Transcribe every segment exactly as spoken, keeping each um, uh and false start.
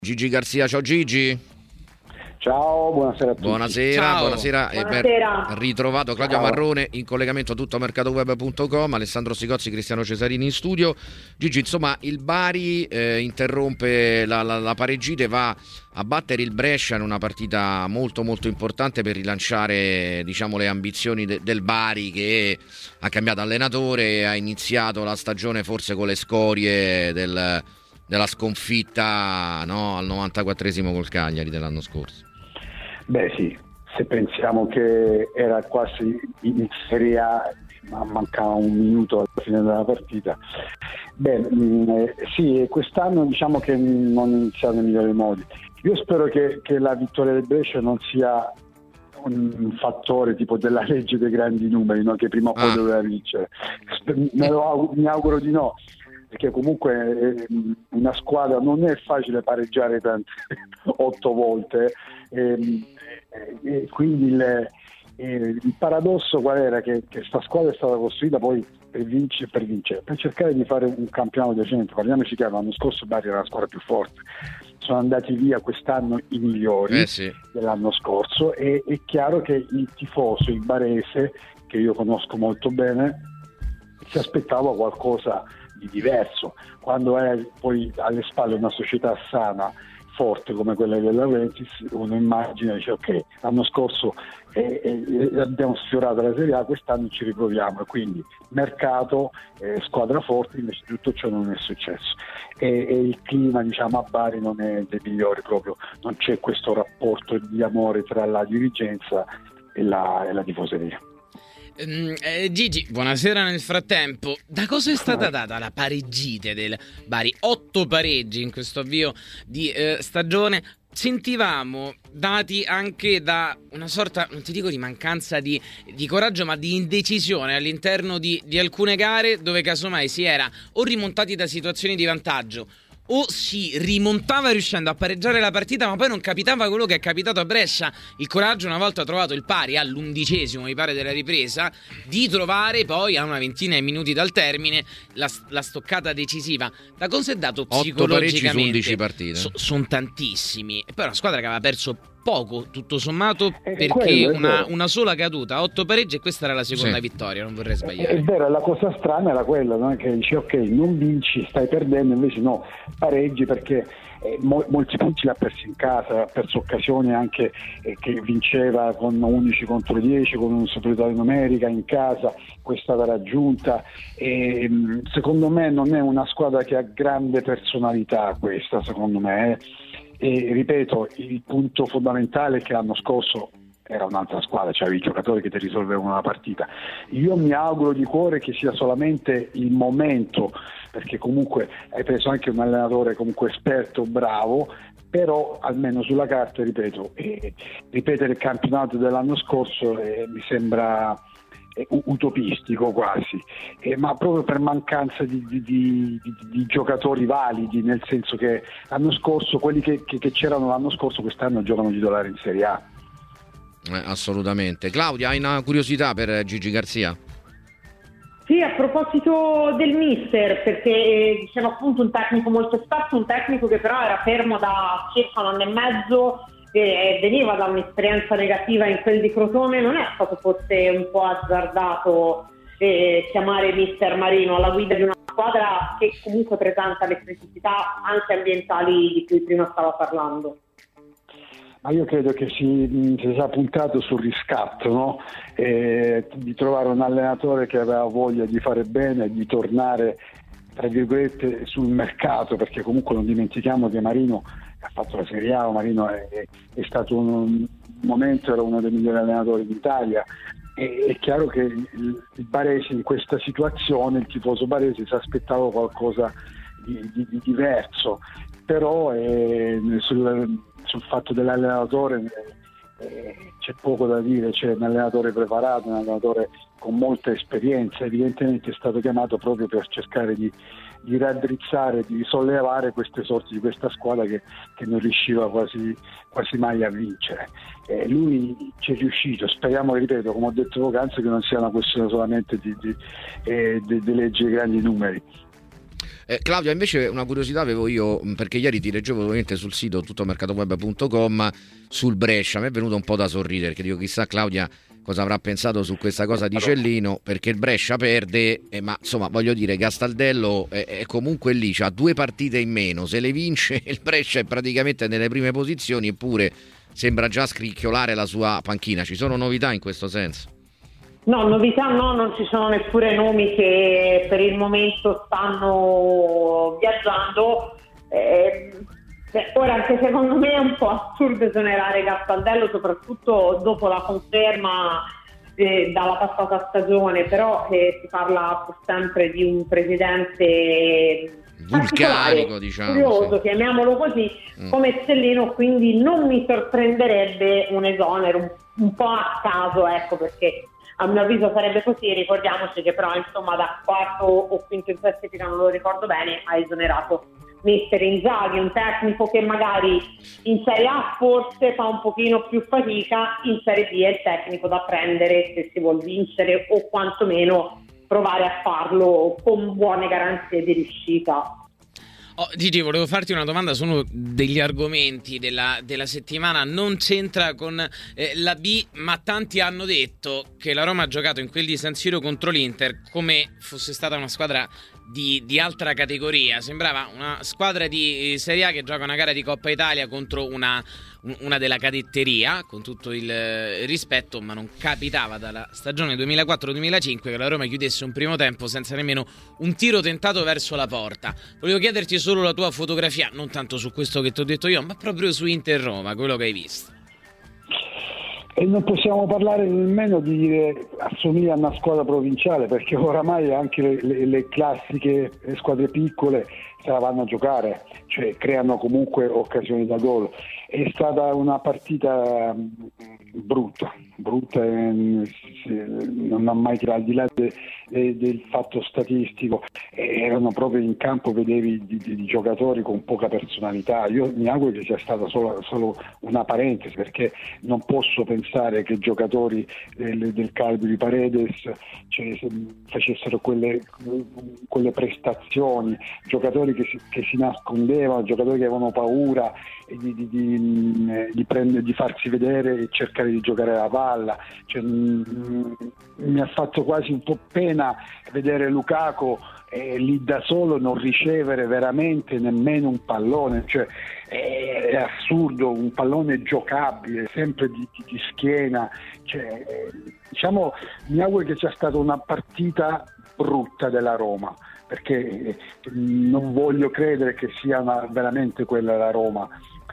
Gigi Garzia, ciao Gigi. Ciao, buonasera a tutti. Buonasera, Ciao. buonasera e ben Buonasera. ritrovato Claudio Ciao. Marrone in collegamento a tuttomercatoweb punto com, Alessandro Sigozzi, Cristiano Cesarini in studio. Gigi, insomma, il Bari eh, interrompe la, la, la pareggita e va a battere il Brescia in una partita molto molto importante per rilanciare, diciamo, le ambizioni de, del Bari, che ha cambiato allenatore e ha iniziato la stagione forse con le scorie del, della sconfitta, no, al novantaquattresimo col Cagliari dell'anno scorso. Beh sì, se pensiamo che era quasi in Serie A, ma mancava un minuto alla fine della partita. Beh, mh, sì, quest'anno diciamo che non è iniziato nei migliori modi. Io spero che, che la vittoria del Brescia non sia un fattore tipo della legge dei grandi numeri, no? Che prima o poi Ah. doveva vincere. Me lo auguro, mi auguro di no, perché comunque eh, una squadra non è facile pareggiare tante otto volte, e, e quindi il, eh, il paradosso qual era? Che questa squadra è stata costruita poi per vincere, per vincere, per cercare di fare un campionato decente. Parliamoci chiaro, l'anno scorso Bari era la squadra più forte, sono andati via quest'anno i migliori Eh sì. dell'anno scorso, e è chiaro che il tifoso, il barese, che io conosco molto bene, si aspettava qualcosa di diverso. Quando è poi alle spalle una società sana, forte come quella della Ventis, uno immagina e dice ok, l'anno scorso eh, eh, abbiamo sfiorato la Serie A, quest'anno ci riproviamo, e quindi mercato, eh, squadra forte. Invece tutto ciò non è successo, e, e il clima, diciamo, a Bari non è dei migliori, proprio non c'è questo rapporto di amore tra la dirigenza e la, e la tifoseria. Mm, eh, Gigi, buonasera nel frattempo. Da cosa è stata data la pareggite del Bari? Otto pareggi in questo avvio di eh, stagione. Sentivamo dati anche da una sorta, non ti dico di mancanza di, di coraggio, ma di indecisione all'interno di, di alcune gare, dove casomai si era o rimontati da situazioni di vantaggio o si rimontava riuscendo a pareggiare la partita, ma poi non capitava quello che è capitato a Brescia. Il coraggio, una volta trovato il pari all'undicesimo, mi pare, della ripresa, di trovare poi a una ventina di minuti dal termine la, la stoccata decisiva. Da cosa è dato Otto pareggi su psicologicamente? undici partite. So, sono tantissimi. E poi è una squadra che aveva perso poco, tutto sommato, È perché quello, è una, vero. una sola caduta, otto pareggi, e questa era la seconda Sì. vittoria, non vorrei È sbagliare. vero, la cosa strana era quella, no? Che dici ok, non vinci, stai perdendo, invece no, pareggi, perché eh, mo- molti punti l'ha persi in casa, ha perso occasioni anche eh, che vinceva con undici contro dieci, con una superiorità numerica in casa, poi è stata raggiunta, e mh, secondo me non è una squadra che ha grande personalità questa, secondo me, eh. E ripeto, il punto fondamentale è che l'anno scorso era un'altra squadra, c'erano i giocatori che ti risolvevano la partita. Io mi auguro di cuore che sia solamente il momento, perché comunque hai preso anche un allenatore comunque esperto, bravo, però almeno sulla carta, ripeto, eh, ripetere il campionato dell'anno scorso eh, mi sembra eh, utopistico quasi, eh, ma proprio per mancanza di, di, di, di, di giocatori validi, nel senso che l'anno scorso quelli che, che, che c'erano l'anno scorso quest'anno giocano titolari in Serie A. Eh, assolutamente. Claudia, hai una curiosità per Gigi Garzia? Sì, a proposito del mister, perché diceva appunto un tecnico molto esperto, un tecnico che però era fermo da circa un anno e mezzo e veniva da un'esperienza negativa in quel di Crotone. Non è stato forse un po' azzardato eh, chiamare mister Marino alla guida di una squadra che comunque presenta le criticità anche ambientali di cui prima stava parlando? Ma io credo che si, si sia puntato sul riscatto, no? Eh, di trovare un allenatore che aveva voglia di fare bene e di tornare, tra virgolette, sul mercato, perché comunque non dimentichiamo che Marino ha fatto la Serie A, Marino è, è stato un, un momento, era uno dei migliori allenatori d'Italia. E, è chiaro che il, il Baresi in questa situazione, il tifoso Baresi, si aspettava qualcosa di, di, di diverso, però eh, sul, sul fatto dell'allenatore eh, c'è poco da dire. C'è un allenatore preparato, un allenatore con molta esperienza, evidentemente è stato chiamato proprio per cercare di, di raddrizzare, di sollevare queste sorti di questa squadra che, che non riusciva quasi, quasi mai a vincere. Eh, lui ci è riuscito, speriamo, ripeto, come ho detto poc'anzi, che non sia una questione solamente di, di, eh, di, di legge grandi numeri. Eh, Claudia, invece una curiosità avevo io, perché ieri ti leggevo ovviamente sul sito tuttomercatoweb punto com sul Brescia, mi è venuto un po' da sorridere, perché dico chissà Claudia cosa avrà pensato su questa cosa di Cellino, perché il Brescia perde, eh, ma insomma voglio dire, Castaldello è, è comunque lì, c'ha due partite in meno, se le vince il Brescia è praticamente nelle prime posizioni, eppure sembra già scricchiolare la sua panchina. Ci sono novità in questo senso? No, novità no, non ci sono neppure nomi che per il momento stanno viaggiando. Eh, ora anche secondo me è un po' assurdo esonerare Castaldello, soprattutto dopo la conferma eh, dalla passata stagione, però eh, si parla pur sempre di un presidente vulcanico, diciamo, curioso, sì. Chiamiamolo così, mm. come Cellino, quindi non mi sorprenderebbe un esonero un, un po' a caso, ecco, perché a mio avviso sarebbe così. Ricordiamoci che però insomma da quarto o quinto in classifica, non lo ricordo bene, ha esonerato mister Inzaghi, un tecnico che magari in Serie A forse fa un pochino più fatica, in Serie B è il tecnico da prendere se si vuol vincere o quantomeno provare a farlo con buone garanzie di riuscita. Oh, Gigi, volevo farti una domanda su uno degli argomenti della, della settimana. Non c'entra con eh, la B, ma tanti hanno detto che la Roma ha giocato in quel di San Siro contro l'Inter come fosse stata una squadra di, di altra categoria. Sembrava una squadra di Serie A che gioca una gara di Coppa Italia contro una, una della cadetteria, con tutto il rispetto, ma non capitava dalla stagione duemilaquattro duemilacinque che la Roma chiudesse un primo tempo senza nemmeno un tiro tentato verso la porta. Volevo chiederti solo la tua fotografia, non tanto su questo che ti ho detto io, ma proprio su Inter Roma, quello che hai visto. E non possiamo parlare nemmeno di dire assomiglia a una squadra provinciale, perché oramai anche le, le, le classiche le squadre piccole se la vanno a giocare, cioè creano comunque occasioni da gol. È stata una partita brutta, brutta, non ha mai tirato, al di là de, de, del fatto statistico, erano proprio in campo, vedevi di, di, di giocatori con poca personalità. Io mi auguro che sia stata solo, solo una parentesi, perché non posso pensare che giocatori del, del calibro di Paredes, cioè, facessero quelle, quelle prestazioni, giocatori che si, che si nascondevano, giocatori che avevano paura di, di, di, di, prendere, di farsi vedere e cercare di giocare la palla. Cioè, mh, mi ha fatto quasi un po' pena vedere Lukaku eh, lì da solo, non ricevere veramente nemmeno un pallone, cioè, è, è assurdo, un pallone giocabile, sempre di, di, di schiena, cioè, eh, diciamo, mi auguro che sia stata una partita brutta della Roma, perché non voglio credere che sia una, veramente quella la Roma,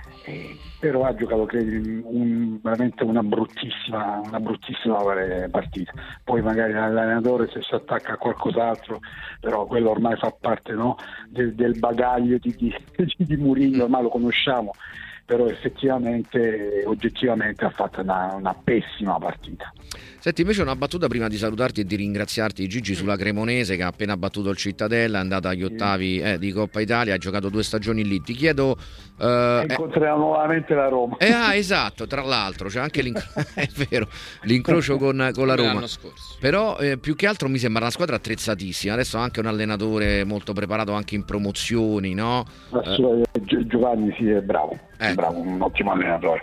eh, però ha giocato credo, un, veramente una bruttissima una bruttissima partita. Poi magari l'allenatore se si attacca a qualcos'altro, però quello ormai fa parte, no, del, del bagaglio di, di, di Mourinho, ormai lo conosciamo, però effettivamente, oggettivamente ha fatto una, una pessima partita. Senti, invece una battuta prima di salutarti e di ringraziarti, Gigi, sulla Cremonese che ha appena battuto il Cittadella, è andata agli ottavi eh, di Coppa Italia, ha giocato due stagioni lì. Ti chiedo eh, incontrerà eh, nuovamente la Roma. Eh, ah, esatto, tra l'altro c'è anche è vero, l'incrocio con, con la Roma. Però eh, più che altro mi sembra una squadra attrezzatissima. Adesso ha anche un allenatore molto preparato anche in promozioni, no? Eh. Giovanni sì, è bravo, è bravo, un ottimo allenatore.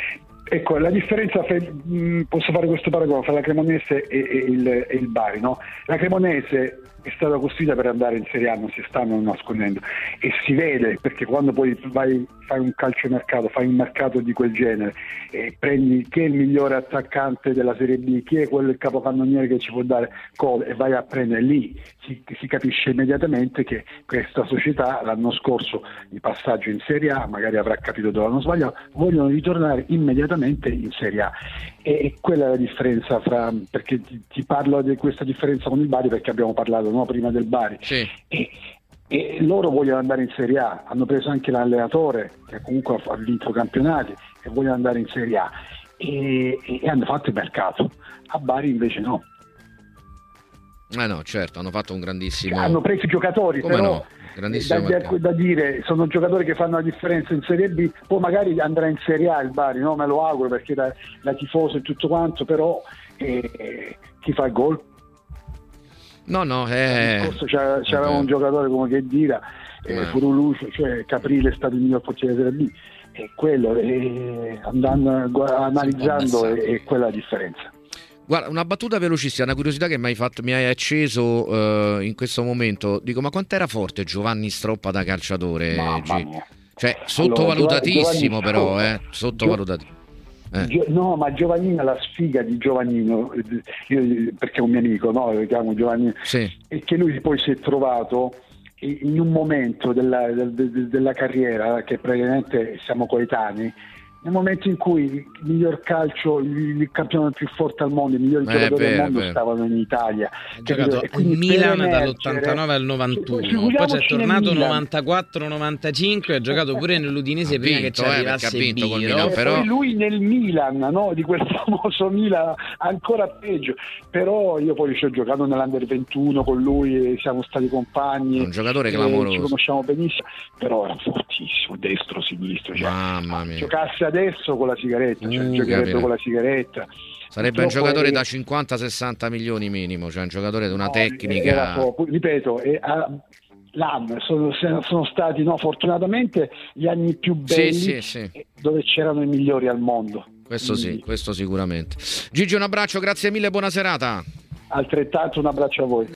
Ecco, la differenza, mh, posso fare questo paragone fra la Cremonese e, e, il, e il Bari, no? La Cremonese è stata costruita per andare in Serie A, non si stanno nascondendo, e si vede, perché quando poi vai, fai un calciomercato, fai un mercato di quel genere e prendi chi è il migliore attaccante della Serie B, chi è quello il capocannoniere che ci può dare gol, e vai a prendere lì, si, si capisce immediatamente che questa società l'anno scorso di passaggio in Serie A magari avrà capito dove hanno sbagliato, vogliono ritornare immediatamente in Serie A, e, e quella è la differenza fra, perché ti, ti parlo di questa differenza con il Bari perché abbiamo parlato, no, prima del Bari, sì. e, e loro vogliono andare in Serie A, hanno preso anche l'allenatore che comunque ha vinto campionati e vogliono andare in Serie A, e, e hanno fatto il mercato. A Bari invece no. Eh no, certo, hanno fatto un grandissimo, hanno preso i giocatori. Come però no? Grandissimo da, da, da dire, sono giocatori che fanno la differenza in Serie B, poi magari andrà in Serie A il Bari, no? Me lo auguro, perché da, da tifoso e tutto quanto, però eh, chi fa il gol? No, no, eh... L'anno scorso c'era, c'era un giocatore come Khedira, eh, Furuluccio, cioè Caprile è stato il miglior portiere della B, e quello, eh, andando, analizzando, è, è quella la differenza. Guarda, una battuta velocissima, una curiosità che mi hai, fatto, mi hai acceso uh, in questo momento. Dico, ma quant'era forte Giovanni Stroppa da calciatore? Mamma mia. Cioè, sottovalutatissimo, allora, però, eh, sottovalutatissimo. Eh. Gio- no, ma Giovannino, la sfiga di Giovannino, io, perché è un mio amico, no? Lo chiamo Giovannino, sì. E che lui poi si è trovato in un momento della, del, della carriera, che praticamente siamo coetanei, nel momento in cui il miglior calcio, il, il campione più forte al mondo, i migliori eh, giocatori beh, del mondo beh. stavano in Italia. Ha giocato al Milan dall'ottantanove al novantuno, poi c'è tornato novantaquattro novantacinque, ha giocato pure nell'Udinese ha prima vinto, che ci arrivasse eh, vinto col Milan, però... poi lui nel Milan, no? Di quel famoso Milan ancora peggio, però io poi ci ho giocato nell'Under ventuno con lui e siamo stati compagni, un giocatore clamoroso, ci conosciamo benissimo, però era fortissimo, destro, sinistro, cioè, mamma mia, giocasse adesso con la sigaretta, cioè uh, giocherebbe con la sigaretta. Sarebbe un giocatore è... da cinquanta sessanta milioni minimo, cioè un giocatore di una no, tecnica. Troppo, ripeto, è, uh, l'anno sono, sono stati no, fortunatamente gli anni più belli, sì, sì, sì. dove c'erano i migliori al mondo. Questo Quindi... sì, questo sicuramente. Gigi, un abbraccio, grazie mille, buona serata. Altrettanto un abbraccio a voi.